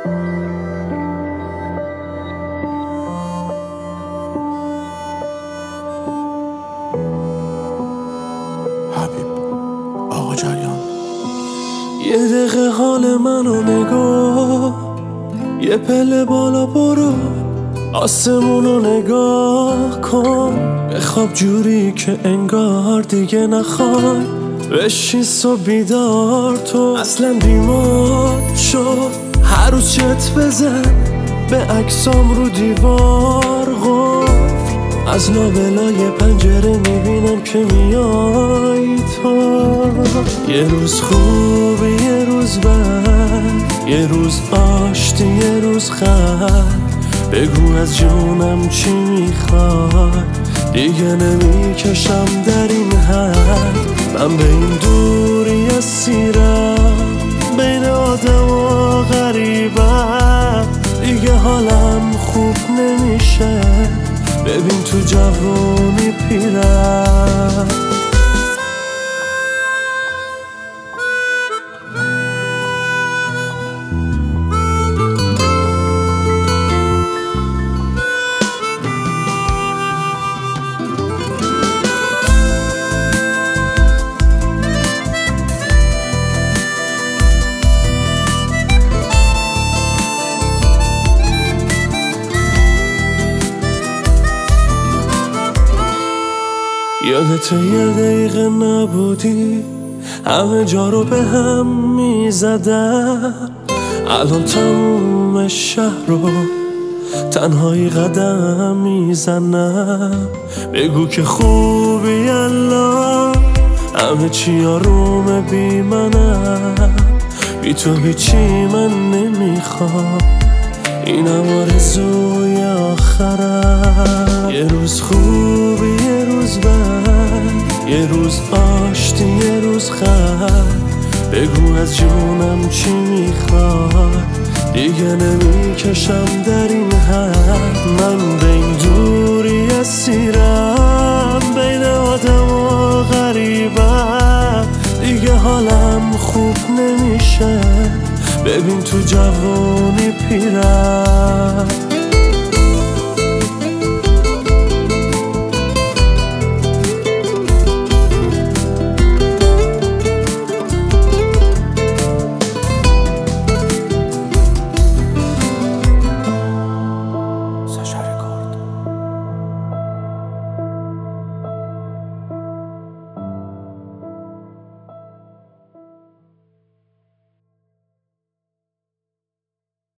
حبیب آقا جریان. یه دقیقه حال منو نگاه، یه پله بالا برو، آسمونو نگاه کن، بخواب جوری که انگار دیگه نخوای بشی صبح بیدار. تو اصلا بیمار شد، هر روز چت بزن به عکسام رو دیوار قفل، از لابلای پنجره میبینم که میای تو. یه روز خوبی یه روز بد، یه روز آشتی یه روز خد، بگو از جونم چی میخوای، دیگه نمیکشم در این حد. من به این دوری اسیرم، بین آدم و غریبم، دیگه حالم خوب نمیشه، ببین تو جوونی پیرم. یادت یه دقیقه نبودی، همه جا رو به هم میزدم، الان تموم شهر رو تنهایی قدم میزنم. بگو که خوبی الان، همه چی آرومه بی منم، بی تو هیچی من نمیخوام، اینم آرزوی آخرم. یه روز خوبی یه روز بد، یه روز آشتی یه روز خد، بگو از جونم چی میخوای، دیگه نمیکشم در این حد. من به این دوری اسیرم، بین آدم و غریبم، دیگه حالم خوب نمیشه، ببین تو جوونی پیرم.